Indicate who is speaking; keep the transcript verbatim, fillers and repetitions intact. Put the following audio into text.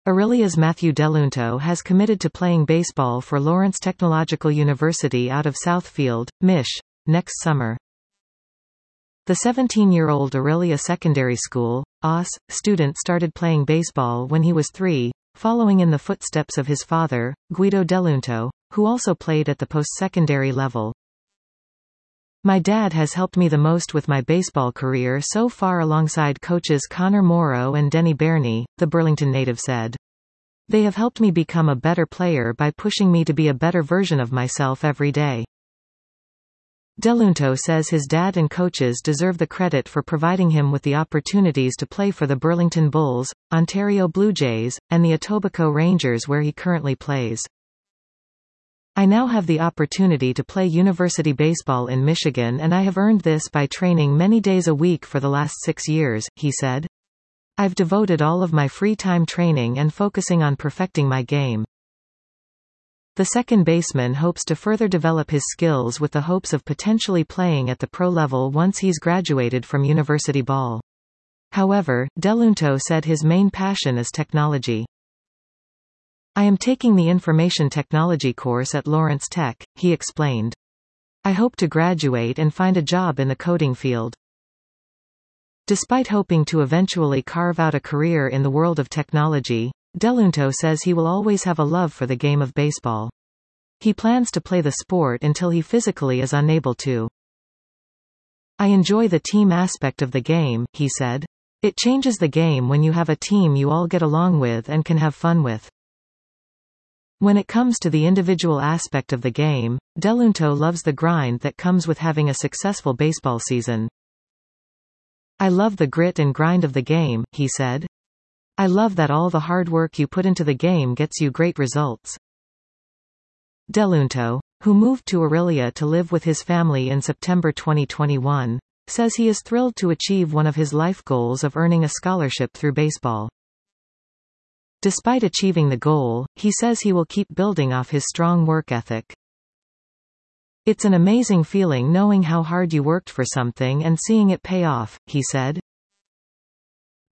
Speaker 1: Aurelia's Matthew Delunto has committed to playing baseball for Lawrence Technological University out of Southfield, Mich. next summer. The seventeen-year-old Aurelia Secondary School, A S, student started playing baseball when he was three, following in the footsteps of his father, Guido Delunto, who also played at the post-secondary level. My dad has helped me the most with my baseball career so far alongside coaches Connor Morrow and Denny Berney, the Burlington native said. They have helped me become a better player by pushing me to be a better version of myself every day. Delunto says his dad and coaches deserve the credit for providing him with the opportunities to play for the Burlington Bulls, Ontario Blue Jays, and the Etobicoke Rangers where he currently plays. I now have the opportunity to play university baseball in Michigan, and I have earned this by training many days a week for the last six years, he said. I've devoted all of my free time training and focusing on perfecting my game. The second baseman hopes to further develop his skills with the hopes of potentially playing at the pro level once he's graduated from university ball. However, Delunto said his main passion is technology. I am taking the information technology course at Lawrence Tech, he explained. I hope to graduate and find a job in the coding field. Despite hoping to eventually carve out a career in the world of technology, Delunto says he will always have a love for the game of baseball. He plans to play the sport until he physically is unable to. I enjoy the team aspect of the game, he said. It changes the game when you have a team you all get along with and can have fun with. When it comes to the individual aspect of the game, Delunto loves the grind that comes with having a successful baseball season. I love the grit and grind of the game, he said. I love that all the hard work you put into the game gets you great results. Delunto, who moved to Aurelia to live with his family in September twenty twenty-one, says he is thrilled to achieve one of his life goals of earning a scholarship through baseball. Despite achieving the goal, he says he will keep building off his strong work ethic. It's an amazing feeling knowing how hard you worked for something and seeing it pay off, he said.